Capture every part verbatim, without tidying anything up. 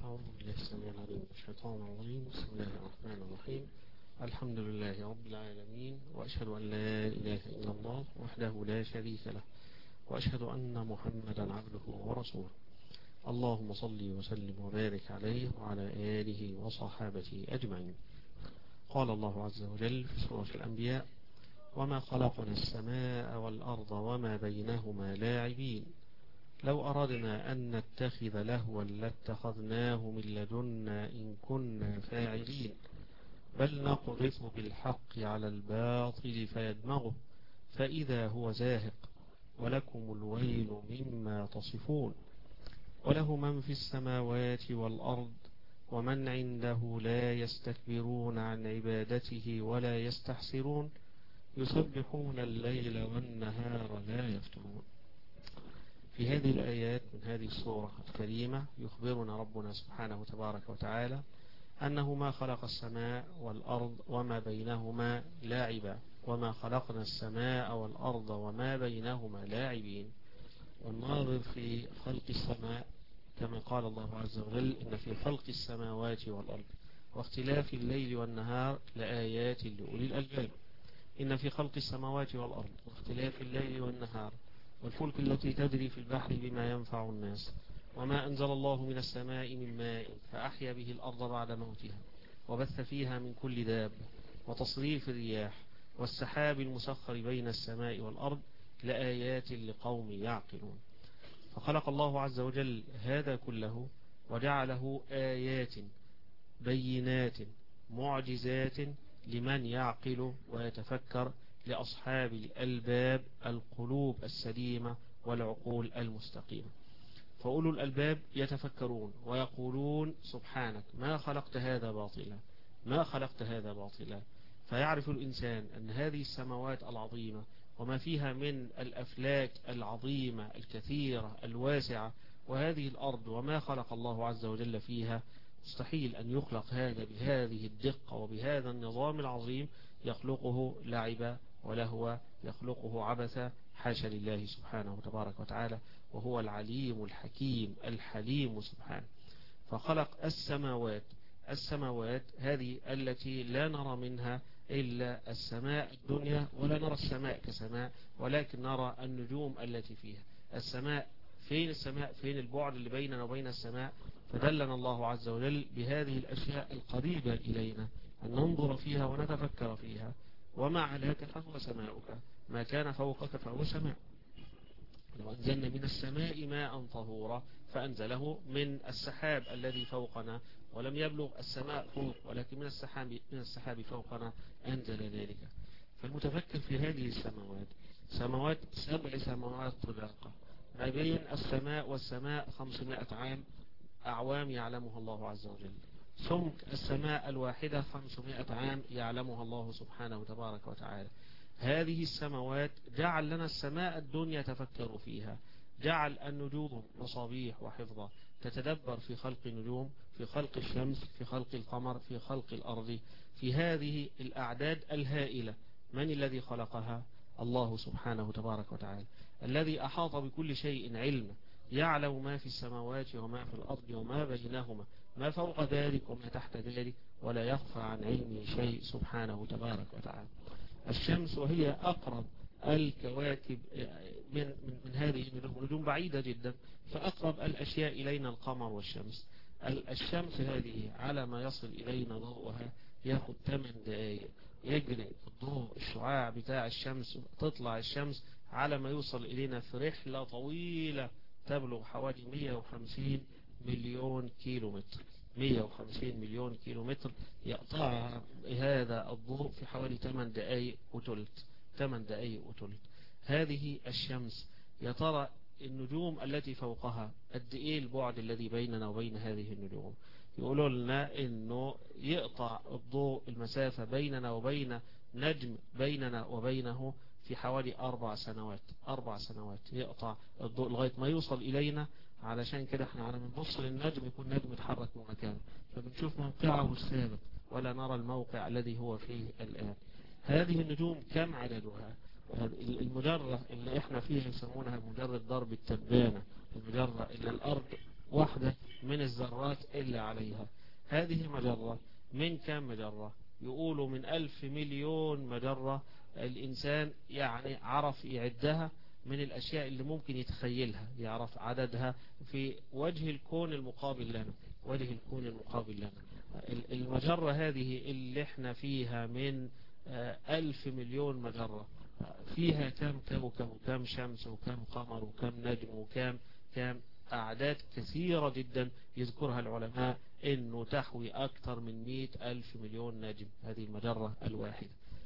أعوذ بالله السميع العليم من الشيطان الرجيم. بسم الله الرحمن الرحيم. الحمد لله رب العالمين، وأشهد أن لا إله إلا الله وحده لا شريك له، وأشهد أن محمدا عبده ورسوله. اللهم صل وسلم وبارك عليه وعلى آله وصحابته أجمعين. قال الله عز وجل في سورة الأنبياء: وما خلقنا السماء والأرض وما بينهما لاعبين لو أردنا أن نتخذ لهوا لاتخذناه من لدنا إن كنا فاعلين بل نقذف بالحق على الباطل فيدمغه فإذا هو زاهق ولكم الويل مما تصفون وله من في السماوات والأرض ومن عنده لا يستكبرون عن عبادته ولا يستحسرون يسبحون الليل والنهار لا يفترون. في هذه الآيات من هذه السورة الكريمة يخبرنا ربنا سبحانه تبارك وتعالى أنه ما خلق السماء والأرض وما بينهما لاعبا، وما خلقنا السماء والأرض وما بينهما لاعبين. والناظر في خلق السماء كما قال الله عز وجل: إن في خلق السماوات والأرض واختلاف الليل والنهار لآيات لأولي الألباب. إن في خلق السماوات والأرض واختلاف الليل والنهار والفلك التي تجري في البحر بما ينفع الناس وما أنزل الله من السماء من ماء فأحيا به الأرض بعد موتها وبث فيها من كل دابة وتصريف الرياح والسحاب المسخر بين السماء والأرض لآيات لقوم يعقلون. فخلق الله عز وجل هذا كله وجعله آيات بينات معجزات لمن يعقل ويتفكر، لأصحاب الألباب القلوب السليمة والعقول المستقيمة. فأولو الألباب يتفكرون ويقولون: سبحانك ما خلقت هذا باطلا، ما خلقت هذا باطلا. فيعرف الإنسان أن هذه السماوات العظيمة وما فيها من الأفلاك العظيمة الكثيرة الواسعة، وهذه الأرض وما خلق الله عز وجل فيها، مستحيل أن يخلق هذا بهذه الدقة وبهذا النظام العظيم يخلقه لعبا ولهوا، يخلقه عبثا، حاشا لله سبحانه تبارك وتعالى، وهو العليم الحكيم الحليم سبحانه. فخلق السماوات السماوات هذه التي لا نرى منها إلا السماء الدنيا، ولا نرى السماء كسماء، ولكن نرى النجوم التي فيها. السماء فين؟ السماء فين؟ البعد اللي بيننا وبين السماء. فدلنا الله عز وجل بهذه الأشياء القريبة إلينا أن ننظر فيها ونتفكر فيها. وما علاك فهو سماؤك، ما كان فوقك فهو سماء. لو أنزلنا من السماء ماء طهورا فأنزله من السحاب الذي فوقنا، ولم يبلغ السماء فوق ولكن من السحاب من السحاب فوقنا أنزل ذلك. فالمتفكر في هذه السماوات سماوات سبع سماوات طباقة، ما بين السماء والسماء خمسمائة عام أعوام يعلمها الله عز وجل. سمك السماء الواحدة خمسمائة عام يعلمها الله سبحانه تبارك وتعالى. هذه السماوات جعل لنا السماء الدنيا تفكر فيها، جعل النجوم مصابيح وحفظة تتدبر في خلق النجوم، في خلق الشمس، في خلق القمر، في خلق الأرض، في هذه الأعداد الهائلة. من الذي خلقها؟ الله سبحانه تبارك وتعالى، الذي أحاط بكل شيء علما، يعلم ما في السماوات وما في الأرض وما بينهما، ما فوق ذلك وما تحت ذلك، ولا يخفى عن علمه شيء سبحانه تبارك وتعالى. الشمس وهي أقرب الكواكب من, من, من هذه النجوم، نجوم بعيدة جدا، فأقرب الأشياء إلينا القمر والشمس. الشمس هذه على ما يصل إلينا ضوءها ياخد ثمان دقائق، يجري الضوء الشعاع بتاع الشمس، تطلع الشمس على ما يوصل إلينا في رحلة طويلة تبلغ حوالي مئة وخمسين مليون كيلو متر. مئة وخمسين مليون كيلو متر يقطع هذا الضوء في حوالي ثمان دقائق وثلث. ثمان دقائق وثلث. هذه الشمس، يا ترى النجوم التي فوقها قد ايه البعد الذي بيننا وبين هذه النجوم؟ يقولوا لنا انه يقطع الضوء المسافة بيننا وبين نجم بيننا وبينه في حوالي أربع سنوات. أربع سنوات يقطع الضوء لغاية ما يوصل إلينا. علشان كده احنا على من نبص للنجم يكون نجم يتحرك من مكانه، فبنشوف موقعه الثابت ولا نرى الموقع الذي هو فيه الآن. هذه النجوم كم عددها؟ المجرة اللي احنا فيها يسمونها مجرة ضرب التبانة، المجرة اللي الأرض واحدة من الذرات اللي عليها. هذه مجرة من كم مجرة؟ يقولوا من ألف مليون مجرة. الإنسان يعني عرف يعدها من الأشياء اللي ممكن يتخيلها، يعرف عددها في وجه الكون المقابل لنا، وجه الكون المقابل لنا. المجرة هذه اللي احنا فيها من ألف مليون مجرة، فيها كم كوكب وكم شمس وكم قمر وكم نجم وكم كم أعداد كثيرة جدا يذكرها العلماء إنه تحوي أكثر من مئة ألف مليون نجم. هذه المجرة الواحدة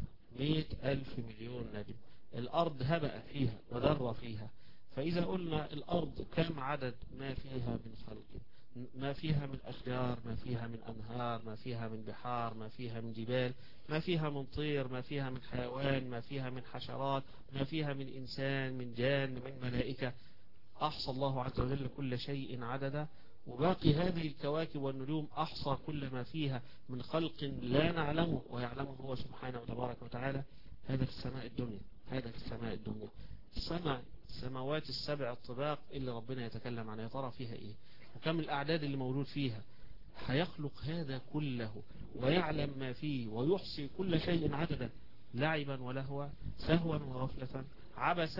مئة ألف مليون نجم. الأرض هبأ فيها وذرة فيها. فإذا قلنا الأرض كم عدد ما فيها من خلق، ما فيها من أشجار، ما فيها من أنهار، ما فيها من بحار، ما فيها من جبال، ما فيها من طير، ما فيها من حيوان، ما فيها من حشرات، ما فيها من إنسان، من جان، من ملائكة. أحصى الله عز وجل كل شيء عددا. وباقي هذه الكواكب والنجوم أحصى كل ما فيها من خلق لا نعلمه ويعلمه هو سبحانه وتبارك وتعالى. هذا في السماء الدنيا، هذا في السماء الدنيا. السماء السماوات السبع الطباق اللي ربنا يتكلم عنها، ترى فيها إيه وكم الأعداد اللي موجود فيها. هيخلق هذا كله ويعلم ما فيه ويحصي كل شيء عددا، لعبا ولهوا، سهوا وغفلة، عبس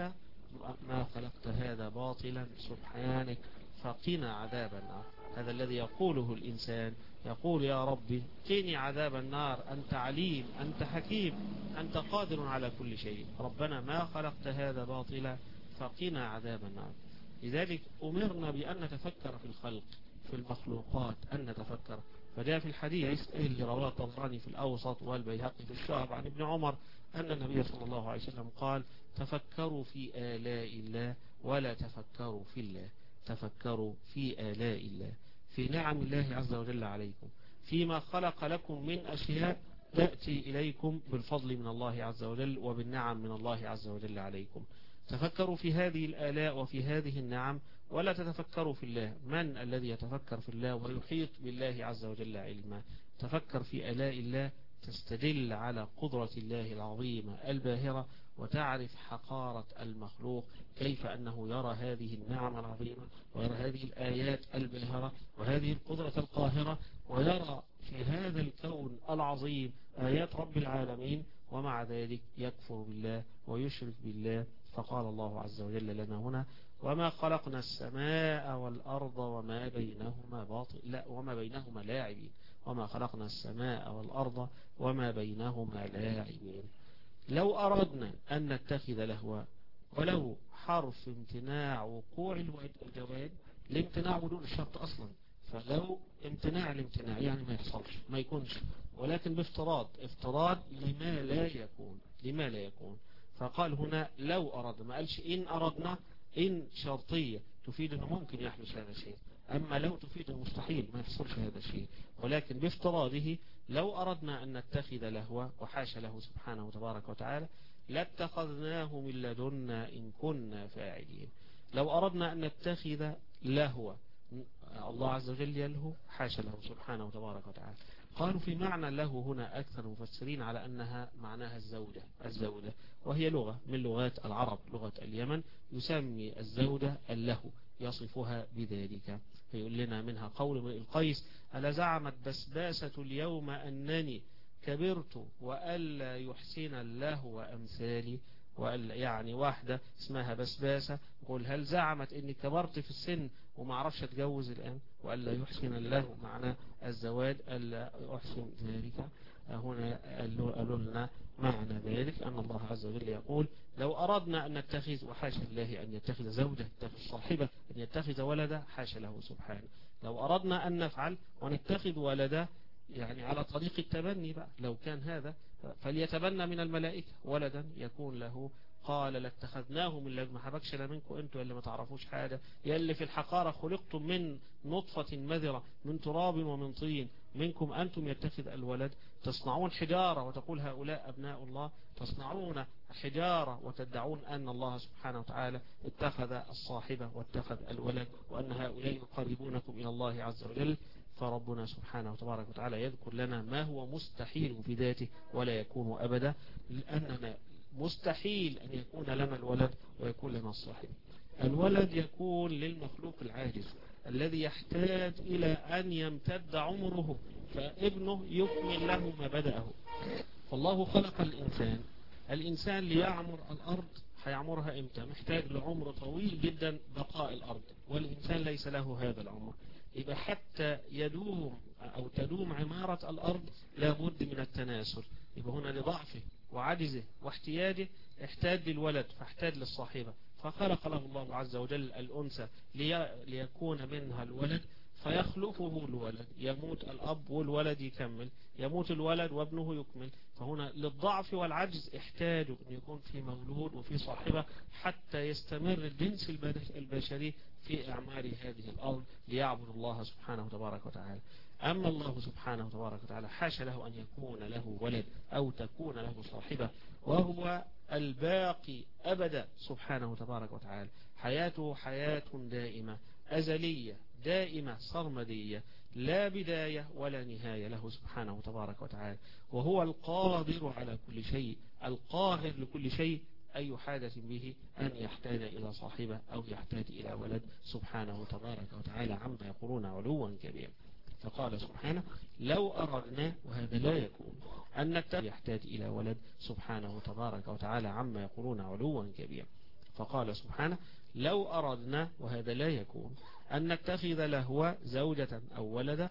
ما خلقت هذا باطلا سبحانك فقنا عذاب النار. هذا الذي يقوله الإنسان، يقول يا ربي قني عذاب النار، أنت عليم، أنت حكيم، أنت قادر على كل شيء. ربنا ما خلقت هذا باطلا فقنا عذاب النار. لذلك أمرنا بأن نتفكر في الخلق، في المخلوقات، أن نتفكر. فجاء في الحديث اللي رواه الطبراني في الأوسط والبيهقي في الشعب عن ابن عمر أن النبي صلى الله عليه وسلم قال تفكروا في آلاء الله ولا تفكروا في الله. تفكروا في آلاء الله، في نعم الله عز وجل عليكم، فيما خلق لكم من أشياء تأتي إليكم بالفضل من الله عز وجل وبالنعم من الله عز وجل عليكم. تفكروا في هذه الآلاء وفي هذه النعم ولا تتفكروا في الله. من الذي يتفكر في الله ويحيط بالله عز وجل علما؟ تفكر في آلاء الله، تستدل على قدرة الله العظيمة الباهرة، وتعرف حقارة المخلوق، كيف أنه يرى هذه النعم العظيمة ويرى هذه الآيات الباهرة وهذه القدرة القاهرة، ويرى في هذا الكون العظيم آيات رب العالمين، ومع ذلك يكفر بالله ويشرك بالله. فقال الله عز وجل لنا هنا وما خلقنا السماء والأرض وما بينهما باطل، لا وما بينهما لاعبين، وما خلقنا السماء والأرض وما بينهما لاعبين. لو أردنا أن نتخذ لهوا، ولو حرف امتناع وقوع الجواب، الامتناع بدون الشرط أصلا، فلو امتناع الامتناع يعني ما يحصلش ما يكونش، ولكن بافتراض، افتراض لما لا يكون، لما لا يكون. فقال هنا لو أردنا، ما قالش إن أردنا. إن شرطية تفيد أنه ممكن يحدث هذا الشيء، أما لو تفيد المستحيل ما يحصلش هذا الشيء. ولكن بافتراضه لو أردنا أن نتخذ لهوا، وحاش له سبحانه وتبارك وتعالى، لاتخذناه من لدنا إن كنا فاعلين. لو أردنا أن نتخذ لهوا، الله عز وجل يلهو، حاش له سبحانه وتبارك وتعالى. قالوا في معنى له هنا أكثر المفسرين على أنها معناها الزوجة، الزوجة وهي لغة من لغات العرب، لغة اليمن، يسمي الزوجة اللهو، يصفها بذلك. فيقول لنا منها قول من القيس ألا زعمت بسباسة اليوم أنني كبرت وألا يحسن اللهو أمثالي. وألا يعني واحدة اسمها بسباسة يقول هل زعمت اني كبرت في السن وما عرفش اتجوز الآن؟ وألا يحسن الله معنى الزواج ألا يحسن ذلك. هنا قالوا لنا معنى ذلك أن الله عز وجل يقول لو أردنا أن نتخذ، وحاشا الله أن يتخذ زوجة، يتخذ صاحبة، أن يتخذ ولدا، حاشا له سبحانه. لو أردنا أن نفعل ونتخذ ولدا يعني على طريق التبني بقى، لو كان هذا فليتبنى من الملائكة ولدا يكون له. قال لاتخذناه من لدن، ما حبكش لا منكم انتوا اللي ما تعرفوش حاجة، يا اللي في الحقارة خلقتم من نطفة مذرة من تراب ومن طين، منكم أنتم يتخذ الولد. تصنعون حجارة وتقول هؤلاء أبناء الله، تصنعون حجارة وتدعون أن الله سبحانه وتعالى اتخذ الصاحبة واتخذ الولد، وأن هؤلاء يقربونكم إلى الله عز وجل. فربنا سبحانه وتبارك وتعالى يذكر لنا ما هو مستحيل في ذاته ولا يكون أبدا، لأننا مستحيل أن يكون لنا الولد ويكون لنا الصاحب. الولد يكون للمخلوق العاجز، الذي يحتاج إلى أن يمتد عمره، فابنه يكمل له ما بدأه. فالله خلق الإنسان، الإنسان ليعمر الأرض هيعمرها إمتى؟ محتاج لعمر طويل جدا بقاء الأرض، والإنسان ليس له هذا العمر. يبقى حتى يدوم أو تدوم عمارة الأرض لابد من التناسل. يبقى هنا لضعفه وعجزه واحتياجه احتاج للولد، فاحتاج للصاحبة، فخلق له الله عز وجل الأنثى لي... ليكون منها الولد، فيخلفه الولد، يموت الأب والولد يكمل، يموت الولد وابنه يكمل. فهنا للضعف والعجز احتاج أن يكون في مولود وفي صاحبة حتى يستمر الجنس البشري في أعمار هذه الأرض ليعبد الله سبحانه وتبارك وتعالى. أما الله سبحانه وتبارك وتعالى حاشا له أن يكون له ولد أو تكون له صاحبة، وهو الباقي أبدا سبحانه وتبارك وتعالى. حياته حياة دائمة أزلية دائمة صرمدية، لا بداية ولا نهاية له سبحانه وتبارك وتعالى. وهو القادر على كل شيء، القاهر لكل شيء. أي حادث به أن يحتاج إلى صاحبة أو يحتاج إلى ولد سبحانه تبارك وتعالى عما يقولون علوا كبيرا. فقال سبحانه لو أردنا، وهذا لا يكون، أن نتخذ يحتاج إلى ولد سبحانه تبارك وتعالى عما يقولون علوا كبيرا. فقال سبحانه لو أردنا، وهذا لا يكون، أن نتخذ له زوجة أو ولدا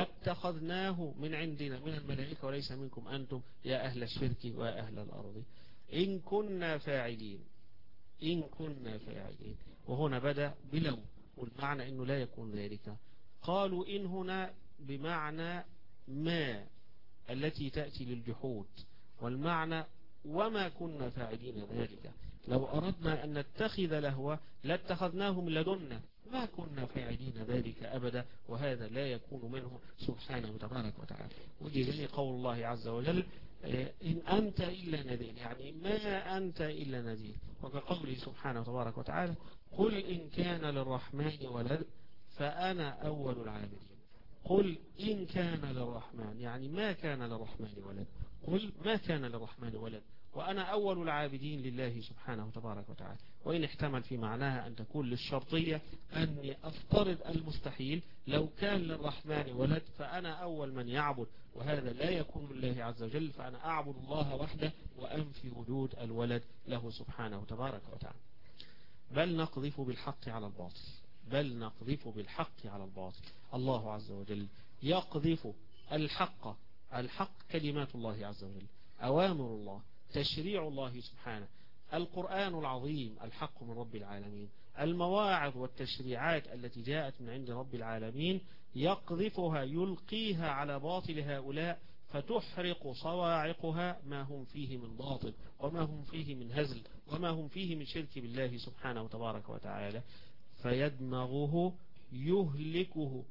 لاتخذناه من عندنا من الملائكة وليس منكم أنتم يا أهل الشرك وأهل الأرض إن كنا فاعلين. إن كنا فاعلين، وهنا بدأ بلو، والمعنى أنه لا يكون ذلك. قالوا إن هنا بمعنى ما التي تأتي للجحود، والمعنى وما كنا فاعلين ذلك. لو أردنا أن نتخذ لهو لاتخذناه من لدنا، ما كنا فاعلين ذلك أبدا، وهذا لا يكون منه سبحانه وتبارك وتعالى. وجزني قول الله عز وجل إن أنت إلا نذير، يعني ما أنت إلا نذير. وكقوله سبحانه وتبارك وتعالى قل إن كان للرحمن ولد فأنا أول العابدين. قل إن كان للرحمن، يعني ما كان للرحمن ولد، قل ما كان للرحمن ولد وأنا أول العابدين لله سبحانه وتبارك وتعالى. وإن احتمل في معناها أن تكون للشرطية، أني أفترض المستحيل، لو كان للرحمن ولد فأنا أول من يعبد، وهذا لا يكون لله عز وجل، فأنا أعبد الله وحده وأنفي وجود الولد له سبحانه وتبارك وتعالى. بل نقذف بالحق على الباطل، بل نقذف بالحق على الباطل. الله عز وجل يقذف الحق، الحق كلمات الله عز وجل، أوامر الله، تشريع الله سبحانه، القرآن العظيم الحق من رب العالمين، المواعظ والتشريعات التي جاءت من عند رب العالمين، يقذفها يلقيها على باطل هؤلاء فتحرق صواعقها ما هم فيه من باطل وما هم فيه من هزل وما هم فيه من شرك بالله سبحانه وتبارك وتعالى، فيدمغه يهلكه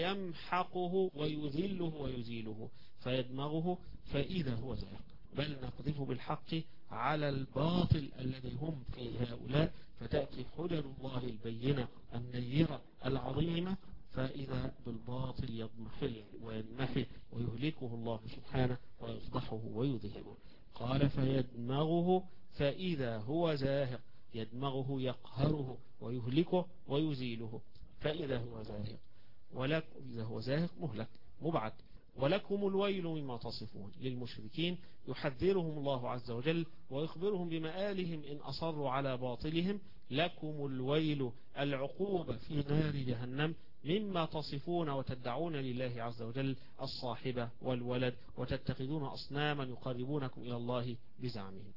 ويمحقه ويذله ويزيله، فيدمغه فإذا هو زاهق. بل نقذف بالحق على الباطل الذي هم فيه هؤلاء، فتأتي حجج الله البينة النيرة العظيمة، فإذا بالباطل يضمحل وينمحي ويهلكه الله سبحانه ويفضحه ويذهبه. قال فيدمغه فإذا هو زاهق، يدمغه يقهره ويهلكه ويزيله، فإذا هو زاهق ولك إذا هو زاهق مهلك مبعد. ولكم الويل مما تصفون. للمشركين يحذرهم الله عز وجل ويخبرهم بمآلهم إن أصروا على باطلهم. لكم الويل، العقوبة في نار جهنم، مما تصفون وتدعون لله عز وجل الصاحبة والولد، وتتخذون أصناما يقربونكم إلى الله بزعمهم.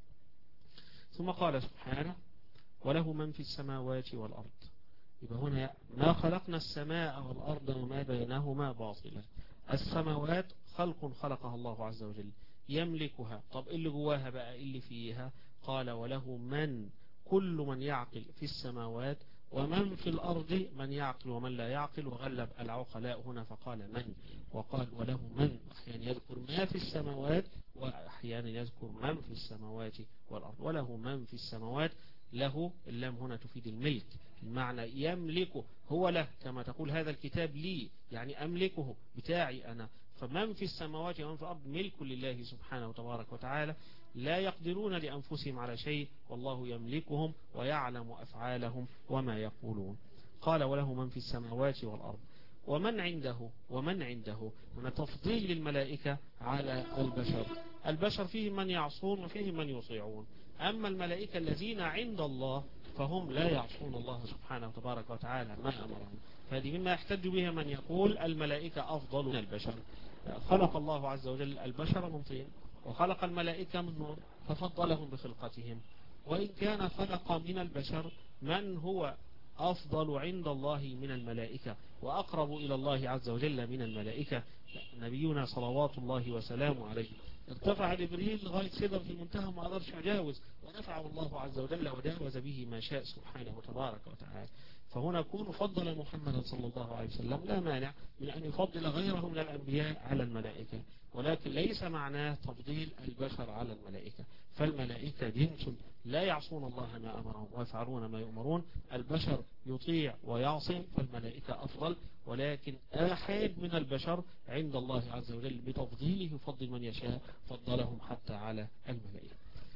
ثم قال سبحانه وله من في السماوات والأرض. يبقى هنا ما خلقنا السماء والأرض وما بينهما باطلا. السماوات خلق خلقها الله عز وجل يملكها. طب اللي جواها بقى اللي فيها؟ قال وله من، كل من يعقل في السماوات، ومن في الأرض من يعقل ومن لا يعقل، وغلب العقلاء هنا فقال من، وقال وله من، أحيانا يذكر ما في السماوات وأحيانا يذكر من في السماوات والأرض. وله من في السماوات، له اللام هنا تفيد الملك، المعنى يملكه هو له، كما تقول هذا الكتاب لي، يعني أملكه بتاعي أنا. فمن في السماوات ومن في الأرض ملك لله سبحانه وتبارك وتعالى، لا يقدرون لأنفسهم على شيء، والله يملكهم ويعلم أفعالهم وما يقولون. قال وله من في السماوات والأرض ومن عنده ومن عنده. هنا تفضيل للملائكة على البشر. البشر فيهم من يعصون وفيهم من يطيعون، أما الملائكة الذين عند الله فهم لا يعصون الله سبحانه وتبارك وتعالى ما أمرهم. فهذه مما يحتج بها من يقول الملائكة أفضل من البشر. خلق الله عز وجل البشر من طين وخلق الملائكة من نور ففضلهم بخلقتهم، وإن كان خلق من البشر من هو أفضل عند الله من الملائكة وأقرب إلى الله عز وجل من الملائكة. نبينا صلوات الله وسلامه عليه ارتفع جبريل لغاية سدرة المنتهى وما قدرش يجاوز، ونفعه الله عز وجل وجاوز به ما شاء سبحانه وتبارك وتعالى. فهنا يكون فضل محمد صلى الله عليه وسلم لا مانع من أن يفضل غيره من الأنبياء على الملائكة، ولكن ليس معناه تفضيل البشر على الملائكة. فالملائكة جنس لا يعصون الله ما أمرهم ويفعلون ما يؤمرون. البشر يطيع ويعصي، فالملائكة أفضل، ولكن آحاد من البشر عند الله عز وجل بتفضيله يفضل من يشاء، فضلهم حتى على الملائكة.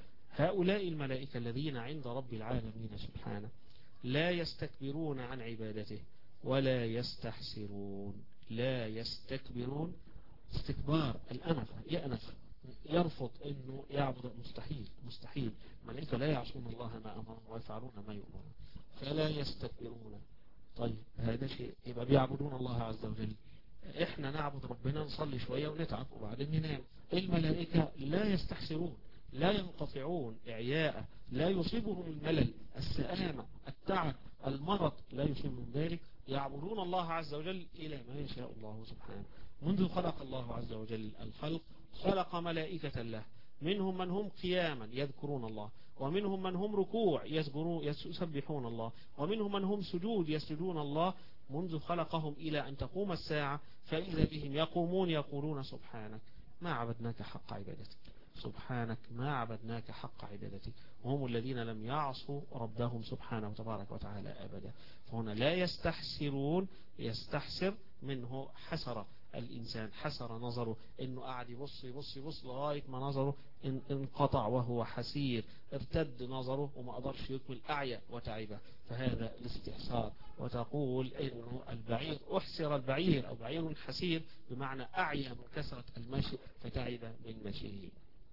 هؤلاء الملائكة الذين عند رب العالمين سبحانه لا يستكبرون عن عبادته ولا يستحسرون. لا يستكبرون، استكبار الأنف، يأنف، يرفض أنه يعبد، مستحيل مستحيل. الملائكة لا يعصون الله ما أمرهم ويفعلون ما يؤمرون، فلا يستكبرون. طيب هذا شيء، يبقى بيعبدون الله عز وجل. احنا نعبد ربنا، نصلي شوية ونتعب وبعدين ننام. الملائكة لا يستحسرون، لا ينقطعون إعياء، لا يصيبهم الملل، السآمة، التعب، المرض، لا يصيبهم ذلك. يعبدون الله عز وجل إلى ما يشاء الله سبحانه. منذ خلق الله عز وجل الخلق خلق ملائكة له، منهم من هم قياما يذكرون الله، ومنهم من هم ركوع يسبحون الله، ومنهم من هم سجود يسجدون الله. منذ خلقهم إلى أن تقوم الساعة فإذا بهم يقومون يقولون سبحانك ما عبدناك حق عبادتك، سبحانك ما عبدناك حق عبادتك. وهم الذين لم يعصوا ربهم سبحانه وتبارك وتعالى أبدا. فهنا لا يستحسرون، يستحسر منه حسرة الإنسان، حسر نظره إنه قاعد يبص يبص يبص لغاية ما نظره انقطع وهو حسير، ارتد نظره وما قدرش يكمل، أعيا وتعبه، فهذا الاستحسار. وتقول إنه البعير أحسر البعير أو بعير حسير بمعنى أعيا من كثرة المشي فتعب من مشيه.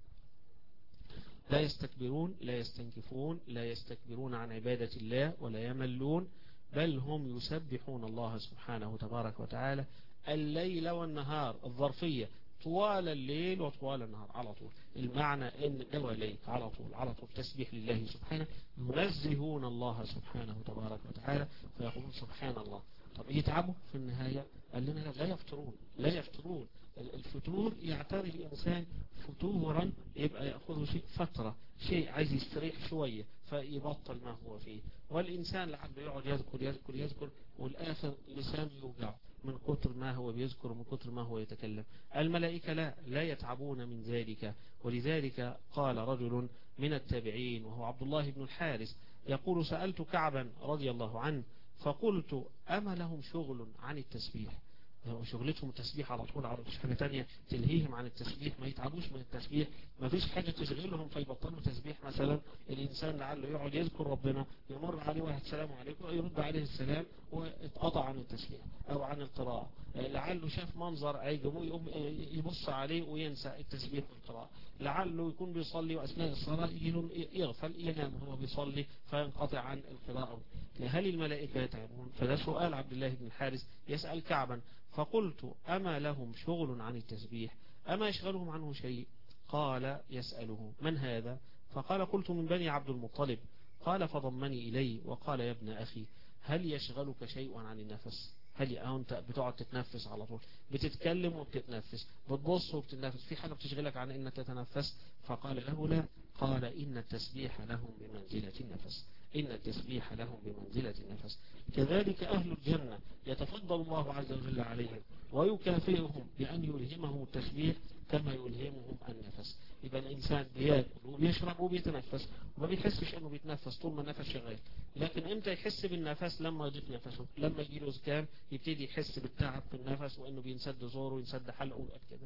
لا يستكبرون، لا يستنكفون، لا يستكبرون عن عبادة الله ولا يملون، بل هم يسبحون الله سبحانه وتبارك وتعالى الليل والنهار، الظرفية طوال الليل وطوال النهار على طول. المعنى ان دواليك على طول على طول تسبيح لله سبحانه، ينزهون الله سبحانه وتبارك وتعالى فيقولون سبحان الله. طب يتعبوا في النهاية؟ قال لنا لا يفترون، لا يفترون. الفتور يعتري الإنسان فتورا، يبقى يأخذه شيء فترة، شيء عايز يستريح شوية فيبطل ما هو فيه. والإنسان لعله يقعد يذكر يذكر يذكر والآخر لسانه يوجع من كتر ما هو بيذكر ومن كتر ما هو يتكلم. الملائكة لا لا يتعبون من ذلك. ولذلك قال رجل من التابعين وهو عبد الله بن الحارث يقول سألت كعبا رضي الله عنه فقلت أما لهم شغل عن التسبيح؟ شغلتهم التسبيح على طول، على مش حاجة تانية تلهيهم عن التسبيح، ما يتعبوش من التسبيح، ما فيش حاجة تشغلهم فيبطلوا تسبيح. مثلا الإنسان لعله يقعد يذكر ربنا، يمر عليه واحد سلام عليكم يرد عليه السلام واتقطع عن التسبيح أو عن القراءة. لعله شاف منظر عيجبه يقوم يبص عليه وينسى التسبيح والقراءة. لعله يكون بيصلي وأثناء الصلاة يغفل ينام وهو بيصلي فينقطع عن القراءة. هل الملائكة يتعبون؟ فده سؤال عبد الله بن الحارث يسأل كعبا. فقلت أما لهم شغل عن التسبيح؟ أما يشغلهم عنه شيء؟ قال يسأله من هذا؟ فقال قلت من بني عبد المطلب. قال فضمني إليه وقال يا ابن أخي هل يشغلك شيء عن النفس؟ هل أنت بتقعد تتنفس على طول، بتتكلم وبتتنفس، بتبص وبتتنفس، في حاجة بتشغلك عن إنك تتنفس؟ فقال له لا. قال إن التسبيح لهم بمنزلة النفس، إن التسبيح لهم بمنزلة النفس. كذلك أهل الجنة يتفضل الله عز وجل عليهم ويكافئهم بأن يلهمهم التسبيح كما يلهمهم النفس. يبقى الإنسان بياكل وبيشرب وبيتنفس وما بيحسش أنه بيتنفس طول ما النفس شغال، لكن إمتى يحس بالنفس؟ لما يضيف نفسه، لما يجي له زكام يبتدي يحس بالتعب في النفس وأنه بينسد زوره وينسد حلقه كده.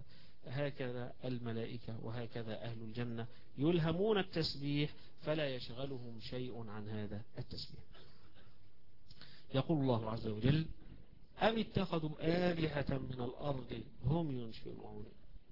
هكذا الملائكة وهكذا أهل الجنة يلهمون التسبيح فلا يشغلهم شيء عن هذا التسبيح. يقول الله عز وجل أم اتخذوا آلهة من الأرض هم ينشرون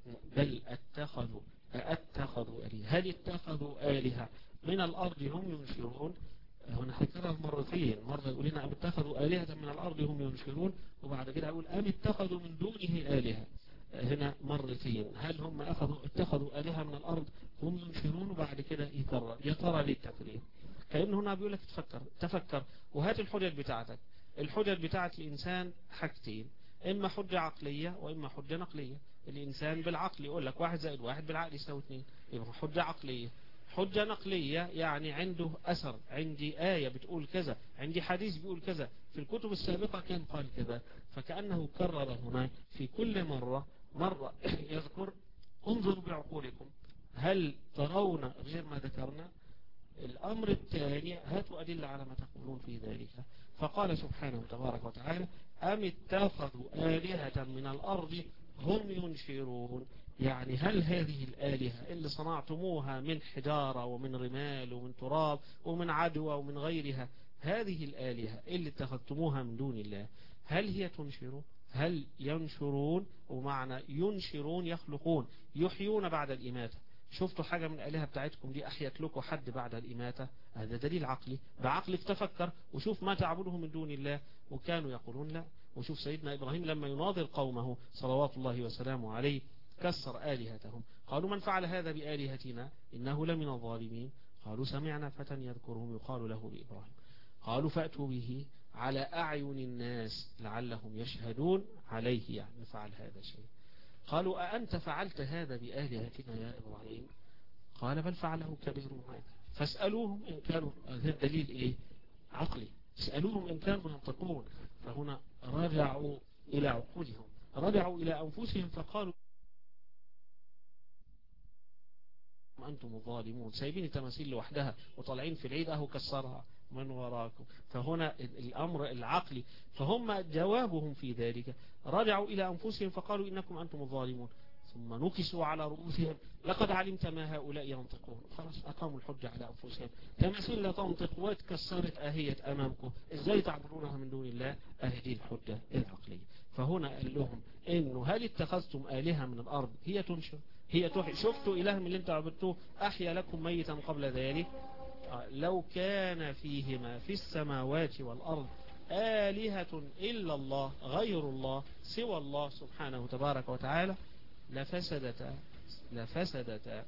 بل اتخذوا أتخذوا آلهة هل اتخذوا آلهة من الأرض هم ينشرون. هنا حكرها مرتين، مرة يقول لنا أم اتخذوا آلهة من الأرض هم ينشرون، وبعد كده يقول أم اتخذوا من دونه آلهة. هنا مرتين، هل هم أخذوا اتخذوا آلهة من الأرض هم ينشرون، وبعد كده يكرر يا ترى للتكرير. كأنه هنا بيقول لك تفكر تفكر وهات الحجج بتاعتك. الحجج بتاعت الإنسان حاجتين، إما حجة عقلية وإما حجة نقلية. الإنسان بالعقل يقول لك واحد زائد واحد بالعقل يساوي اثنين، يبقى حجة عقلية. حجة نقلية يعني عنده أثر، عندي آية بتقول كذا، عندي حديث بيقول كذا، في الكتب السابقة كان قال كذا. فكأنه كرر هنا في كل مرة مرة يذكر انظروا بعقولكم هل ترون غير ما ذكرنا. الأمر الثاني هاتوا أدلة على ما تقولون في ذلك. فقال سبحانه تبارك وتعالى أم اتخذوا آلهة من الأرض هم ينشرون، يعني هل هذه الآلهة اللي صنعتموها من حجارة ومن رمال ومن تراب ومن عدوى ومن غيرها، هذه الآلهة اللي اتخذتموها من دون الله هل هي تنشر؟ هل ينشرون؟ ومعنى ينشرون يخلقون، يحيون بعد الإماتة. شفتوا حاجة من الآلهة بتاعتكم دي أحيت لكم حد بعد الإماتة؟ هذا دليل عقلي، بعقلك تفكر وشوف ما تعبده من دون الله. وكانوا يقولون لا. وشوف سيدنا إبراهيم لما يناظر قومه صلوات الله وسلامه عليه كسر آلهتهم، قالوا من فعل هذا بآلهتنا إنه لمن الظالمين. قالوا سمعنا فتى يذكرهم يقال له بإبراهيم. قالوا فأتوا به على أعين الناس لعلهم يشهدون عليه، يعني فعل هذا الشيء. قالوا أأنت فعلت هذا بآلهتنا يا إبراهيم؟ قال بل فعله كبيرهم هذا فاسألوهم إن كانوا. هذا الدليل إيه؟ عقلي. اسألوهم إن كانوا ينطقون. فهنا رجعوا إلى عقولهم، رجعوا إلى أنفسهم فقالوا أنتم الظالمون، سايبين التماثيل لوحدها وطالعين في العيد أهو كسرها من وراكم. فهنا الأمر العقلي. فهم جوابهم في ذلك رجعوا إلى أنفسهم فقالوا إنكم أنتم الظالمون، ثم نكسوا على رؤوسهم لقد علمت ما هؤلاء ينطقون. خلاص أقاموا الحجة على أنفسهم، تماثيل لا تنطق واتكسرت أهيت أمامكم، إزاي تعبدونها من دون الله؟ أهدي الحجة العقلية. فهنا قال لهم إنه هل اتخذتم آلهة من الأرض هي تنشر هي تحيي؟ شفتوا إله من اللي انت عبدتوه أحيا لكم ميتا قبل ذلك؟ لو كان فيهما في السماوات والأرض آلهة إلا الله غير الله سوى الله سبحانه تبارك وتعالى لفسدتا لفسدتا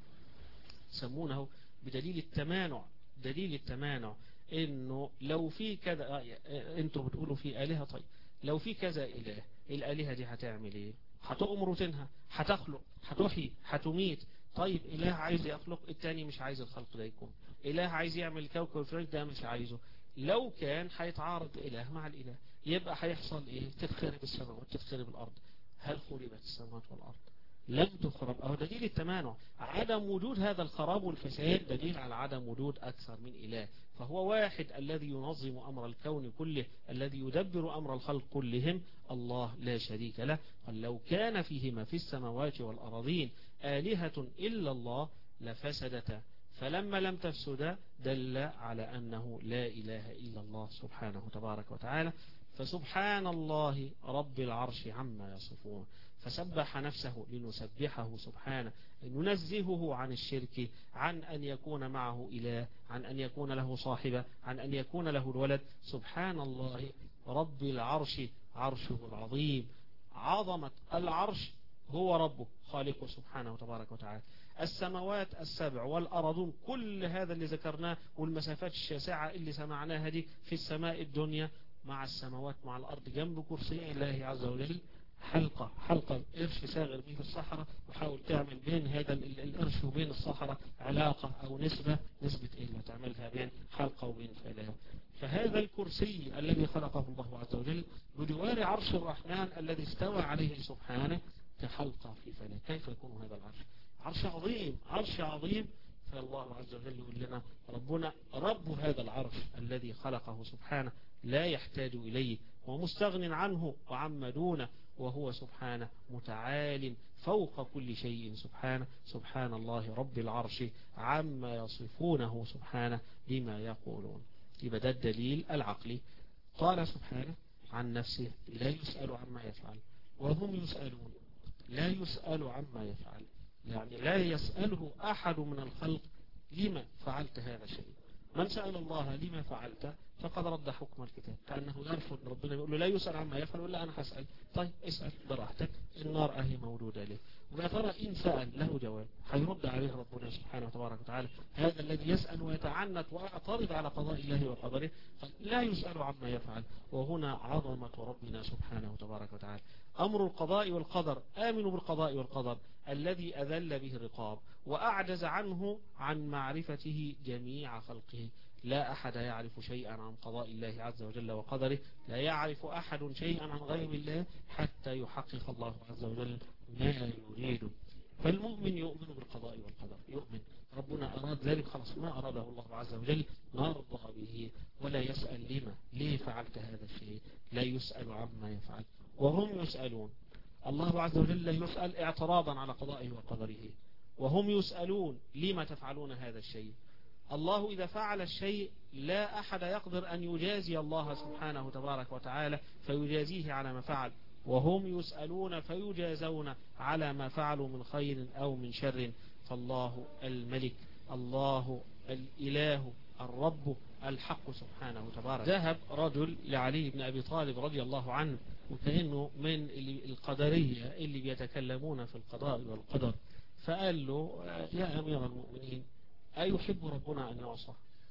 سمونه بدليل التمانع. دليل التمانع إنه لو في كذا، انتوا بتقولوا في آلهة، طيب لو في كذا إله، الآلهة دي هتعمل إيه؟ هتؤمر وتنهى، هتخلق، هتحيي، هتميت. طيب إله عايز يخلق، التاني مش عايز الخلق ده يكون. إله عايز يعمل الكوكب الفلاني، ده مش عايزه. لو كان هيتعارض إله مع الإله يبقى هيحصل إيه؟ تتخرب السماوات تتخرب الأرض. هل خربت السماوات والأرض؟ لم تخرب. أو دليل التمانع عدم وجود هذا الخراب والفساد دليل على عدم وجود أكثر من إله. فهو واحد الذي ينظم أمر الكون كله، الذي يدبر أمر الخلق كلهم، الله لا شريك له. قال لو كان فيهما في السماوات والأراضين آلهة إلا الله لفسدتا، فلما لم تفسدا دل على أنه لا إله إلا الله سبحانه تبارك وتعالى. فسبحان الله رب العرش عما يصفون. فسبح نفسه لنسبحه سبحانه، ننزهه عن الشرك، عن أن يكون معه إله، عن أن يكون له صاحبة، عن أن يكون له الولد. سبحان الله رب العرش عرشه العظيم. عظمة العرش هو ربه خالقه سبحانه تبارك وتعالى. السماوات السبع والأرضون كل هذا اللي ذكرناه والمسافات الشاسعة اللي سمعناها دي في السماء الدنيا مع السماوات مع الأرض جنب كرسي الله عز وجل حلقة حلقة قرش ساغر به في الصحراء، وحاول تعمل بين هذا القرش وبين الصحراء علاقة أو نسبة نسبة إيه اللي تعملها بين حلقة وبين فلاة. فهذا الكرسي الذي خلقه الله عز وجل بجوار عرش الرحمن الذي استوى عليه سبحانه كحلقة في فلاة. كيف يكون هذا العرش؟ عرش عظيم عرش عظيم. فالله عز وجل يقول لنا ربنا رب هذا العرش الذي خلقه سبحانه لا يحتاج إليه ومستغن عنه وعما دونه، وهو سبحانه متعال فوق كل شيء سبحانه. سبحان الله رب العرش عما يصفونه سبحانه بما يقولون. يبقى ده الدليل العقلي. قال سبحانه عن نفسه لا يسأل عما يفعل وهم يسألون، لا يسأل عما يفعل، يعني لا يسأله أحد من الخلق لما فعلت هذا الشيء. من سأل الله لما فعلت فقد رد حكم الكتاب، كأنه يرفض ربنا يقول له لا يسأل عما يفعل ولا أنا هسأل. طيب اسأل براحتك، النار أهي موجودة له. ويا ترى إن سأل له جواب هيرد عليه ربنا سبحانه وتبارك وتعالى. هذا الذي يسأل ويتعنت ويعترض على قضاء الله وقدره لا يسأل عما يفعل. وهنا عظمة ربنا سبحانه وتبارك وتعالى. أمر القضاء والقدر، آمنوا بالقضاء والقدر الذي أذل به الرقاب وأعجز عنه عن معرفته جميع خلقه. لا أحد يعرف شيئا عن قضاء الله عز وجل وقدره، لا يعرف أحد شيئا عن غيب الله حتى يحقق الله عز وجل ما يريد. فالمؤمن يؤمن بالقضاء والقدر، يؤمن ربنا أراد ذلك خلاص، ما أراده الله عز وجل نرضى به، ولا يسأل لما ليه فعلت هذا الشيء، لا يسأل عما يفعل وهم يسألون. الله عز وجل يسأل اعتراضا على قضائه وقدره، وهم يسألون لما تفعلون هذا الشيء. الله إذا فعل الشيء لا أحد يقدر أن يجازي الله سبحانه وتبارك وتعالى فيجازيه على ما فعل، وهم يسألون فيجازون على ما فعلوا من خير أو من شر. فالله الملك، الله الإله الرب الحق سبحانه وتبارك. ذهب رجل لعلي بن أبي طالب رضي الله عنه، وكأنه من القدرية اللي بيتكلمون في القضاء والقدر، فقال له يا أمير المؤمنين أيحب ربنا أن يعصى؟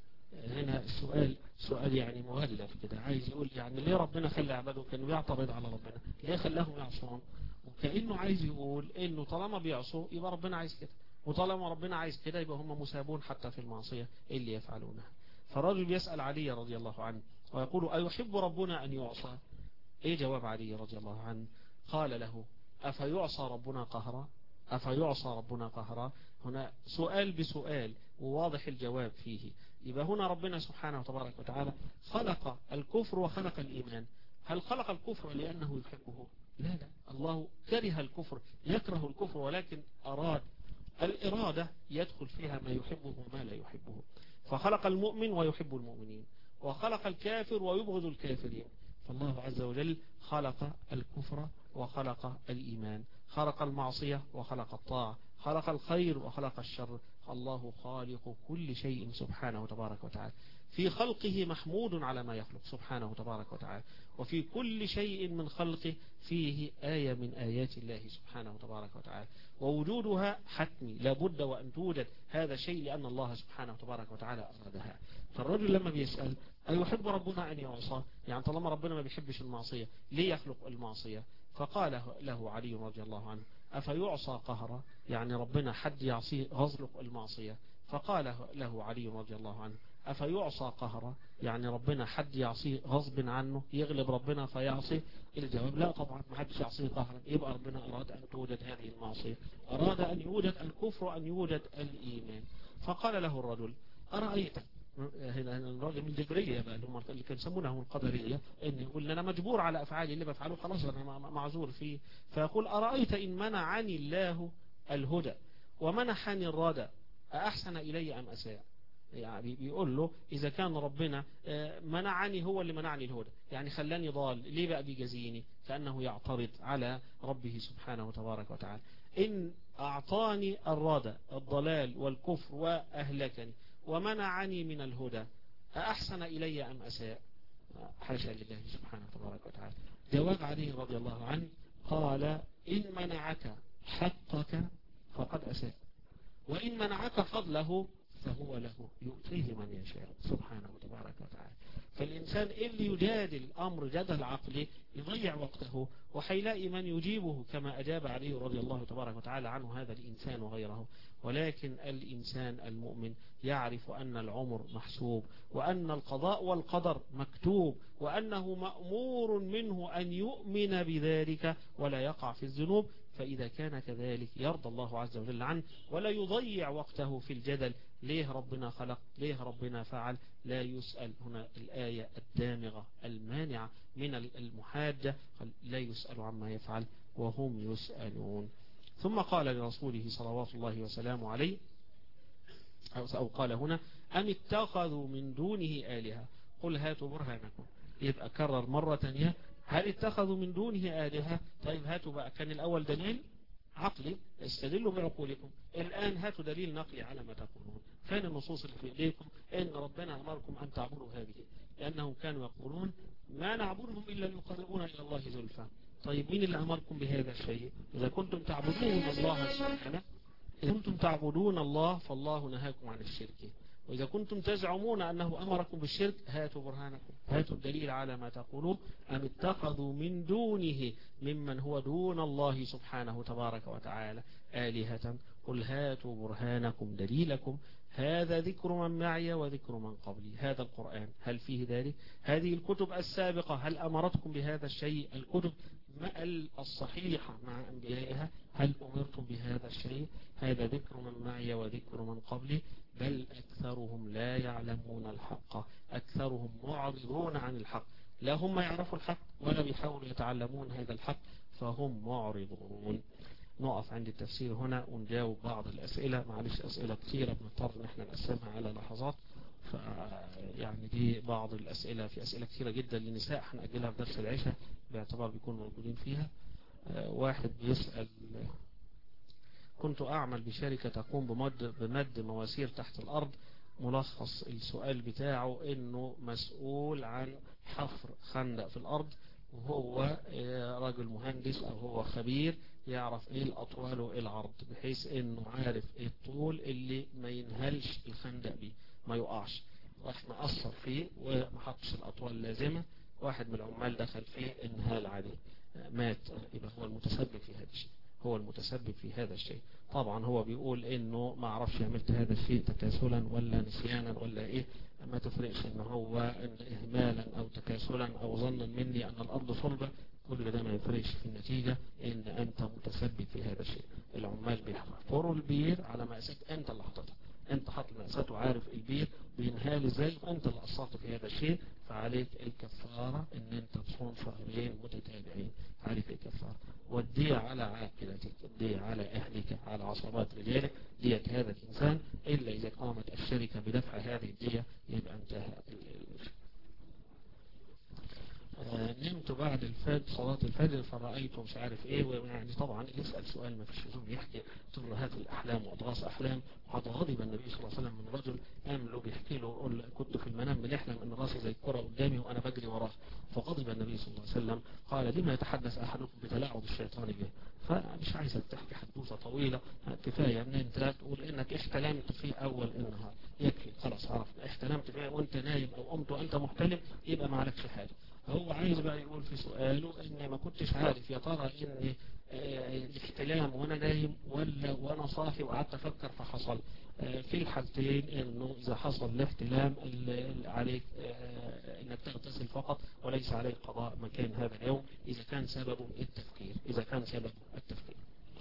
هنا السؤال سؤال يعني مغلف كده، عايز يقول يعني ليه ربنا خلى عباده كانوا يعترض على ربنا، ليه خلاهم يعصون؟ وكأنه عايز يقول إنه طالما بيعصوا يبقى ربنا عايز كده، وطالما ربنا عايز كده يبقى هم مسابون حتى في المعصية اللي يفعلونها. فالرجل بيسأل علي رضي الله عنه ويقول أيحب ربنا أن يعصى؟ إيه جواب علي رضي الله عنه؟ قال له أفيعصى ربنا قهرا؟ أفيعصى ربنا قهرا؟ هنا سؤال بسؤال وواضح الجواب فيه. يبقى هنا ربنا سبحانه وتبارك وتعالى خلق الكفر وخلق الإيمان. هل خلق الكفر لأنه يحبه؟ لا لا، الله كره الكفر، يكره الكفر، ولكن أراد. الإرادة يدخل فيها ما يحبه وما لا يحبه. فخلق المؤمن ويحب المؤمنين، وخلق الكافر ويبغض الكافرين. فالله عز وجل خلق الكفر وخلق الإيمان، خلق المعصية وخلق الطاعة، خلق الخير وخلق الشر. الله خالق كل شيء سبحانه وتبارك وتعالى. في خلقه محمود على ما يخلق سبحانه وتبارك وتعالى، وفي كل شيء من خلقه فيه آية من آيات الله سبحانه وتبارك وتعالى، ووجودها حتمي لابد وأن توجد هذا الشيء لأن الله سبحانه وتبارك وتعالى أرادها. فالرجل لما بيسأل أيحب ربنا أن يعصى؟ يعني طالما ربنا ما بيحبش المعصية ليه يخلق المعصية؟ فقال له علي رضي الله عنه أفيعصى قهرا؟ يعني ربنا حد يعصيه غزلق المعصية. فقال له علي رضي الله عنه أفيعصى قهرا؟ يعني ربنا حد يعصيه غصب عنه، يغلب ربنا فيعصي؟ الجواب لا طبعا، ما حدش يعصيه قهرا. يبقى ربنا أراد أن توجد هذه المعصية، أراد أن يوجد الكفر أن يوجد الإيمان. فقال له الرجل أرأيت، هنا الراجل من الجبرية بقى اللي هم اللي كانوا يسمونهم القدرية، ان يقول انا مجبور على افعالي اللي بفعله خلاص انا معذور فيه. فيقول ارايت ان منعني الله الهدى ومنحني الردى احسن الي ام اساء؟ يعني بيقول له اذا كان ربنا منعني، هو اللي منعني الهدى، يعني خلاني ضال، ليه بقى بيجازيني؟ كأنه يعترض على ربه سبحانه وتبارك وتعالى. ان اعطاني الردى الضلال والكفر واهلكني ومنعني من الهدى أحسن إلي أم أساء؟ حاشا لله سبحانه وتبارك وتعالى. جواب عليه رضي الله عنه قال إن منعك حقك فقد أساء، وإن منعك فضله فهو له يؤتيه من يشاء سبحانه وتبارك وتعالى. فالإنسان اللي يجادل أمر جدل عقلي يضيع وقته، وحيلاقي من يجيبه كما أجاب عليه رضي الله تبارك وتعالى عنه هذا الإنسان وغيره. ولكن الإنسان المؤمن يعرف أن العمر محسوب، وأن القضاء والقدر مكتوب، وأنه مأمور منه أن يؤمن بذلك ولا يقع في الذنوب. فإذا كان كذلك يرضى الله عز وجل عنه ولا يضيع وقته في الجدل ليه ربنا خلق، ليه ربنا فعل. لا يسأل. هنا الآية الدامغة المانعة من المحاجة، لا يسأل عما يفعل وهم يسألون. ثم قال لرسوله صلوات الله وسلامه عليه، أو قال هنا أم اتخذوا من دونه آلهة قل هاتوا برهانكم يبقى كرر مرة تانية هل اتخذوا من دونه آلهة. طيب هاتوا بقى، كان الأول دليل عقلي استدلوا بعقولكم، الآن هاتوا دليل نقلي على ما تقولون. فين النصوص اللي في إيديكم إن ربنا أمركم أن تعبدوا هذه؟ لأنهم كانوا يقولون ما نعبدهم إلا ليقربونا إلى الله زلفى. طيب مين اللي أمركم بهذا الشيء؟ إذا كنتم تعبدون الله سبحانه، إذا كنتم تعبدون الله فالله نهاكم عن الشرك. وإذا كنتم تزعمون أنه أمركم بالشرك هاتوا برهانكم، هاتوا الدليل على ما تقولون. أم اتخذوا من دونه ممن هو دون الله سبحانه تبارك وتعالى آلهة. قل هاتوا برهانكم دليلكم، هذا ذكر من معي وذكر من قبلي. هذا القرآن هل فيه ذلك؟ هذه الكتب السابقة هل أمرتكم بهذا الشيء؟ الكتب الصحيحة مع أنبيائها هل أمرتم بهذا الشيء؟ هذا ذكر من معي وذكر من قبلي. بل أكثرهم لا يعلمون الحق، أكثرهم معرضون عن الحق، لا هم يعرفوا الحق ولا بيحاولوا يتعلمون هذا الحق، فهم معرضون. نقف عند التفسير هنا ونجاوب بعض الأسئلة. معلش أسئلة كثيرة بنضطر ان احنا نقسمها على لحظات، ف يعني دي بعض الأسئلة، في أسئلة كثيرة جدا للنساء هنأجلها في درس العشاء باعتبار بيكونوا موجودين فيها. واحد بيسأل: كنت أعمل بشركة تقوم بمد, بمد مواسير تحت الأرض. ملخص السؤال بتاعه إنه مسؤول عن حفر خندق في الأرض، وهو راجل مهندس أو هو خبير يعرف إيه الأطوال وإيه العرض، بحيث إنه عارف إيه الطول اللي ما ينهلش الخندق بيه، ما يقعش. راح مقصر فيه وما حطش الأطوال اللازمة، واحد من العمال دخل فيه انهال عليه مات، يبقى هو المتسبب في هذا الشيء، هو المتسبب في هذا الشيء. طبعا هو بيقول انه ما عرفش عملت هذا الشيء تكاسلا ولا نسيانا ولا ايه، ما تفرقش ان هو إن اهمالا او تكاسلا او ظنا مني ان الارض صلبة، كل ده ما يفرقش في النتيجة ان انت متسبب في هذا الشيء. العمال بيحفروا البير على مقاسات انت اللي حطتها، انت حط مقاسات وعارف البير بينهال ازاي، وانت اللي قصرت في هذا الشيء، فعليك الكفارة ان انت تصوم شهرين متتابعين. عليك الكفارة والدية على عائلتك، الدية على اهلك، على عصبات رجالك، دية هذا الانسان، الا اذا قامت الشركة بدفع هذه الدية يبقى انتهى. آه نمت بعد الفجر صلاة الفجر فرأيت مش عارف ايه، ويعني طبعا يسأل سؤال ما فيش لزوم يحكي ترهات الأحلام وأضغاص أحلام. وقد غضب النبي صلى الله عليه وسلم من رجل قام له بيحكي له يقول كنت في المنام بنحلم ان راسي زي الكرة قدامي وانا بجري وراه، فغضب النبي صلى الله عليه وسلم قال لما يتحدث أحدكم بتلاعب الشيطان به. فمش عايزك تحكي حدوثة طويلة، كفاية ان انت تقول انك احتلمت في اول النهار، يكفي خلاص عرفنا احتلمت فيه وانت نايم او قمت وانت محتلم يبقى ما عليكش حاجة. هو عايز بقى يقول في سؤاله ان ما كنتش عارف يا ترى ان الاحتلام وانا نايم ولا وانا صاحي وقعدت افكر فحصل. في الحالتين انه اذا حصل الاحتلام عليك انك تغتسل فقط وليس عليك قضاء مكان هذا اليوم اذا كان سببه التفكير، اذا كان سببه التفكير.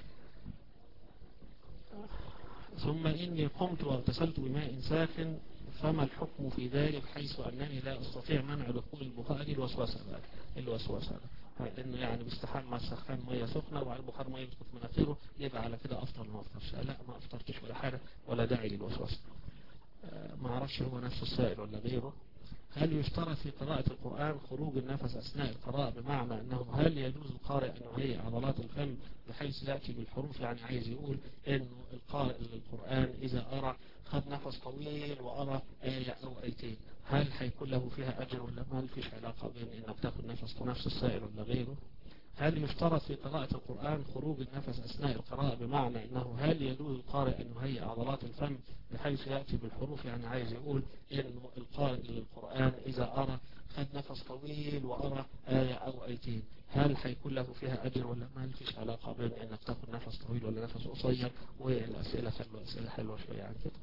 ثم اني قمت واغتسلت بماء ساخن، فما الحكم في ذلك حيث أنني لا أستطيع منع دخول البخار الوسوسة الوسوسة لأنه يعني بيستحمى سخان مية سخنة وعلى البخار مية يدخل في مناخيره، يبقى على كده أفطر ما أفطرش؟ لا ما أفطرتش ولا حاجة ولا داعي للوسوسة. ما أعرفش هو نفسه السائل ولا غيره. هل يشترط في قراءة القرآن خروج النفس أثناء القراءة، بمعنى أنه هل يجوز القارئ أن يهيئ عضلات الفم بحيث يأتي بالحروف؟ يعني عايز يقول أنه القارئ للقرآن إذا أرى خد نفس طويل وأرى آية أو آيتين هل هيكون له فيها أجر ولا ما فيش علاقة بين أنك تاخد نفس نفس السائل ولا غيره؟ هل يشترط في قراءة القرآن خروج النفس أثناء القراءة، بمعنى أنه هل يجوز القارئ أن يهيئ عضلات الفم بحيث يأتي بالحروف؟ يعني عايز يقول أنه القارئ للقرآن إذا أرى خد نفس طويل وأرى آية أو آيتين هل هيكون له فيها أجر ولا ما فيش علاقة بين أنك تاخد نفس طويل ولا نفس قصير؟ والأسئلة خلوا أسئلة حلوة شوية عن كده.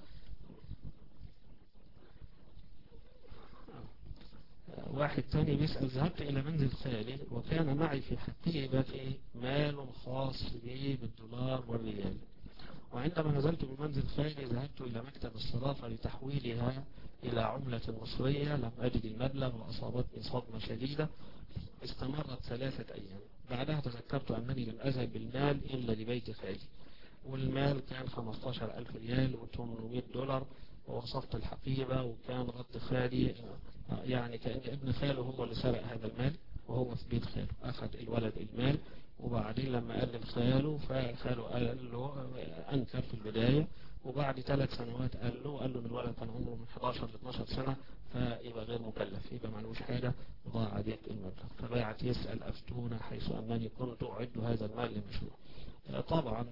واحد تاني بيسأل: ذهبت إلى منزل خالي وكان معي في حقيبتي مال خاص بي بالدولار والريال، وعندما نزلت بمنزل خالي ذهبت إلى مكتب الصرافة لتحويلها إلى عملة مصرية، لم أجد المبلغ وأصابتني صدمة شديدة استمرت ثلاثة أيام. بعدها تذكرت أنني لم أذهب بالمال إلا لبيت خالي، والمال كان خمستاشر ألف ريال وثمانمائة دولار، ووصفت الحقيبة وكان رد خالي يعني كأن ابن خاله هو اللي سرق هذا المال وهو في بيت خاله، أخذ الولد المال، وبعدين لما قال لخاله فخاله قال له أنكر في البداية، وبعد ثلاث سنوات قال له قال له إن الولد كان عمره من حداشر ل اتناشر سنة، فيبقى غير مكلف، يبقى معلوش حاجة، وضاع عليك المبلغ. فبعت يسأل أفتونا حيث أنني كنت أعد هذا المال لمشروع. طبعا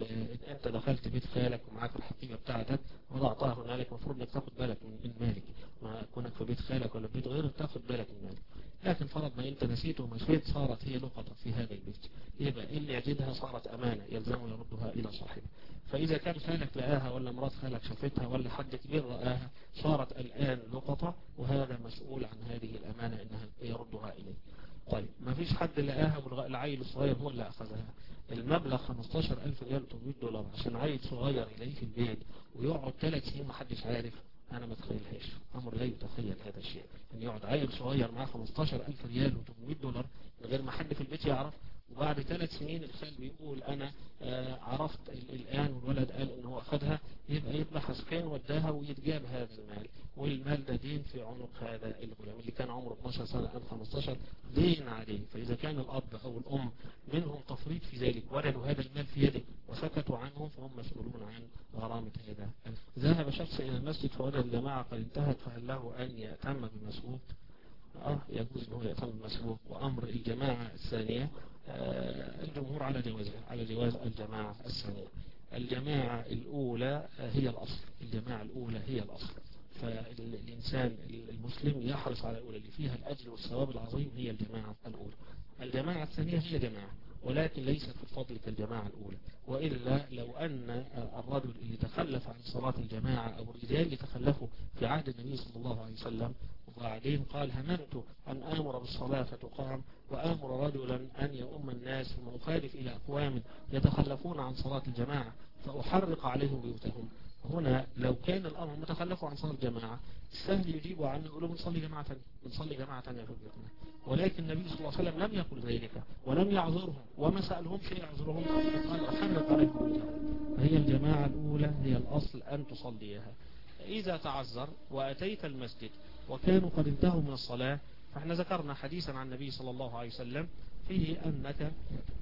انت دخلت بيت خالك ومعاك الحقيبة بتاعتك وضعتها هنالك، المفروض انك تاخد بالك من مالك، ما كونك في بيت خالك ولا بيت غيرك تاخد بالك من مالك. لكن فرض ما انت نسيته ومشيت، صارت هي لقطة في هذا البيت، يبقى اللي يجدها صارت امانة يلزم يردها الى صاحبها. فاذا كان خالك لقاها ولا مرات خالك شافتها ولا حد كبير رآها، صارت الان لقطة، وهذا مسؤول عن هذه الامانة انها يردها اليه. طيب ما فيش حد لقاها والعيل الصغير هو اللي اخذها، المبلغ خمستاشر ألف ريال وثمانمائة دولار عشان عيل صغير يلاقيه في البيت ويقعد ثلاث سنين ما حدش عارف، انا ما اتخيلهاش، امر لا يتخيل هذا الشيء، ان يقعد عيل صغير معاه خمستاشر ألف ريال وثمانمائة دولار من غير ما حد في البيت يعرف، وبعد ثلاث سنين الخال بيقول انا آه عرفت الان والولد قال ان هو اخذها، يبقى يبحث فين وداها ويتجاب هذا المال، والمال ده دين في عنق هذا الغلام اللي كان عمره اتناشر سنة أو خمستاشر، دين عليه. فإذا كان الأب أو الأم منهم تفريط في ذلك وجدوا هذا المال في يده وسكتوا عنه، فهم مسؤولون عن غرامة هذا. ذهب شخص إلى المسجد فوجد الجماعة قد انتهت، فهل له أن يأتم بمسبوق؟ آه يجوز أنه يأتم بمسبوق. وأمر الجماعة الثانية آه الجمهور على جوازها، على جواز الجماعة الثانية. الجماعة الأولى هي الأصل، الجماعة الأولى هي الأصل، فالإنسان المسلم يحرص على الأولى اللي فيها الأجر والثواب العظيم، هي الجماعة الأولى. الجماعة الثانية هي جماعة ولكن ليست في الفضل كالجماعة الأولى، وإلا لو أن الرجل اللي تخلف عن صلاة الجماعة أو الرجال اللي تخلفوا في عهد النبي صلى الله عليه وسلم وبعدين قال هممت أن آمر بالصلاة فتقام وآمر رجلا أن يؤم الناس ثم أخالف إلى أقوام يتخلفون عن صلاة الجماعة فأحرق عليهم بيوتهم، هنا لو كان الأمر متخلفوا عن صلاة الجماعة سهل يجيبوا عنه يقولوا بنصلي جماعة ثانية، بنصلي جماعة ثانية في بيوتنا، ولكن النبي صلى الله عليه وسلم لم يقل ذلك ولم يعذرهم وما سألهم شيء يعذرهم، قال أحرق عليهم بيوتهم. فهي الجماعة الأولى هي الأصل أن تصليها. إذا تعذر وأتيت المسجد وكانوا قد انتهوا من الصلاة، فاحنا ذكرنا حديثا عن النبي صلى الله عليه وسلم فيه أنك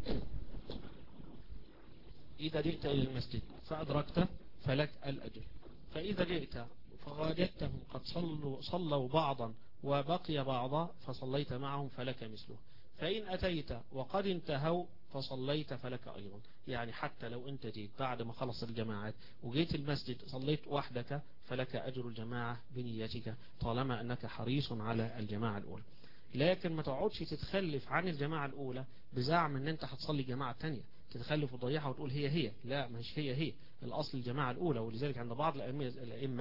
إذا جئت إلى المسجد فأدركته فلك الأجر، فإذا جئت فوجدتهم قد صلوا, صلوا بعضا وبقي بعضا فصليت معهم فلك مثله، فإن أتيت وقد انتهوا فصليت فلك أيضا. يعني حتى لو أنت جيت بعد ما خلص الجماعات وجيت المسجد صليت وحدك فلك أجر الجماعة بنيتك طالما أنك حريص على الجماعة الأولى. لكن ما تقعدش تتخلف عن الجماعة الأولى بزعم أن أنت هتصلي جماعة تانية، تتخلف وتضيعها وتقول هي هي، لا مش هي هي، الأصل الجماعة الأولى. ولذلك عند بعض الأئمة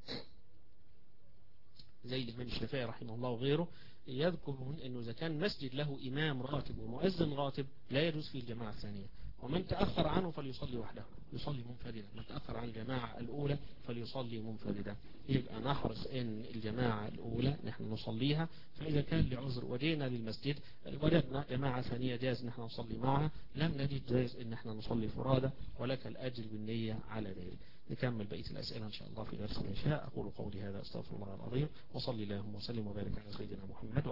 زي الإمام الشافعي رحمه الله وغيره يذكرون أنه إذا كان مسجد له إمام راتب ومؤذن راتب لا يجوز فيه الجماعة الثانية، ومن تأخر عنه فليصلي وحده، يصلي منفردا، من تأخر عن الجماعة الأولى فليصلي منفردا. يبقى نحرص أن الجماعة الأولى نحن نصليها، فإذا كان لعذر وجينا للمسجد وجدنا جماعة ثانية جاز نحن نصلي معها، لم نجد جاز أن نحن نصلي فرادى ولك الأجر بالنية على ذلك. نكمل بقية الأسئلة إن شاء الله في درس العشاء. أقول قولي هذا أستغفر الله العظيم وصلي اللهم وسلم وبارك على سيدنا محمد.